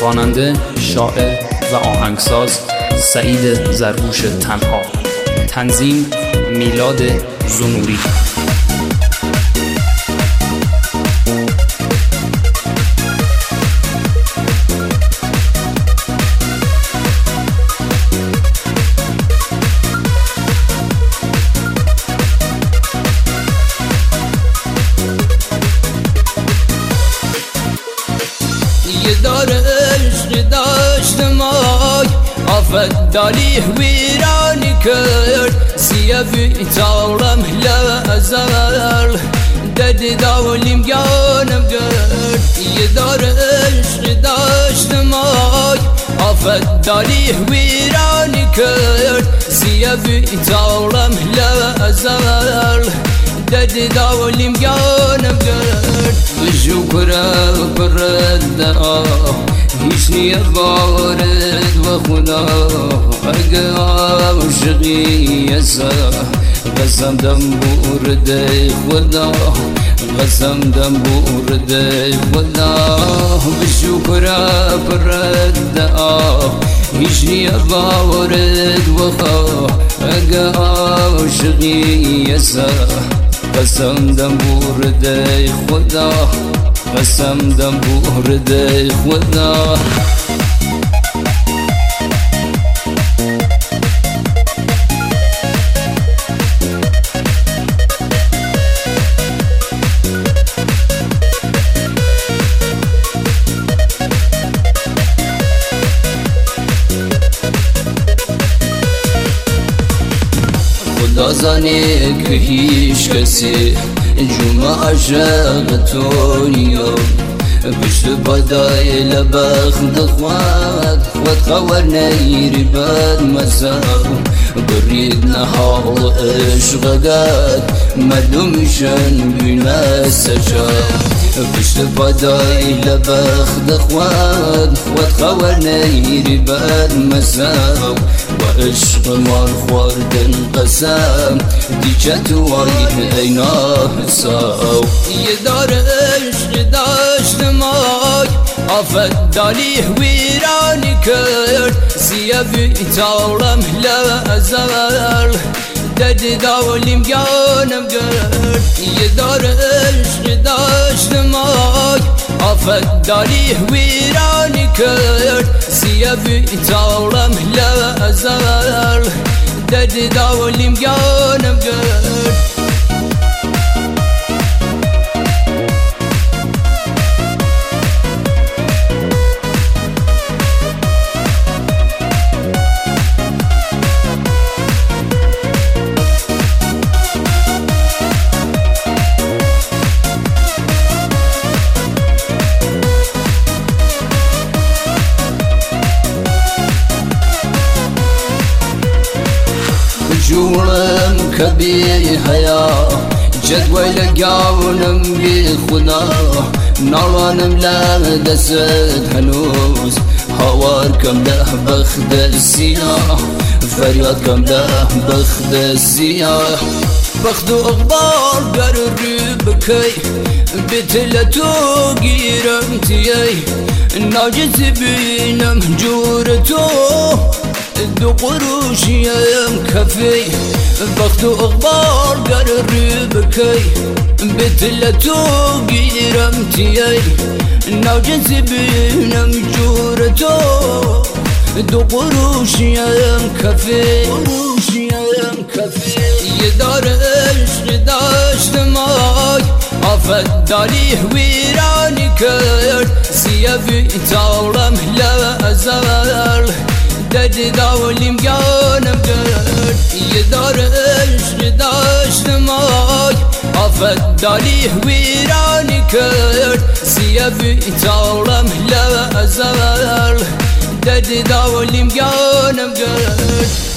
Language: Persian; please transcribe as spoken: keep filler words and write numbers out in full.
خواننده، شاعر و آهنگساز سعید زروش تنها. تنظیم میلاد زنوری. یه داره عشق داشتم آی آفت دالی ویرانی کرد سیفی تاورم لازال دد داولیم گانم کرد. یه داره عشق داشتم آی آفت دالی ویرانی کرد سیفی تاورم لازال دد داولیم گانم کرد. بشکره برد آه هیچ نیه بارد و خدا اگه عاشقی یسا قسم دم بورده خدا قسم دم بورده خدا. بشکره برد آه هیچ نیه بارد و خدا اگه عاشقی یسا قسم دم بورده خدا قسم دم بورده خدا. خدا زانه که هیچ کسی جمعه عشق تو نیام پشت بدای لبخت خواد خود خور نیری بد مساو برید نحال عشق داد مدومشن بینا سجا پشت بدای لبخت خواد خود خور نیری بد مساو و عشق مار خوردن قسم دیچه تو آیه اینا حساو. یه داره عشق داشتم آی آفت دالی ویرانی کرد سیفی تاورم لازال دد داولیم گانم کرد. یه داره عشق داشتم آی آفت دالی ویرانی کرد سیفی تاورم لازال دد داولیم گانم کرد. جورم کبی حیا جدول گاونم بی خدا نالانم لا دست هنوز هوار کم ده بخت سیاه فریاد کم ده بخت سیاه بخت و اخبار گر رو بکی بتلتو گیرم تیی ناجز بینم جورتو دو قروشیم کفی بخت و اخبار گر رو بکی بتلتو گیرم تیی ناجز بینم جورتو دو قروشیم کفی یه داره عشق داشتم آی آفت دالی ویرانی کرد سیفی تاورم لازال دد داولیم گانم کرد. یه داره عشق داشتم آی آفت دالی ویرانی کرد سیفی تاورم لازال دد داولیم گانم کرد.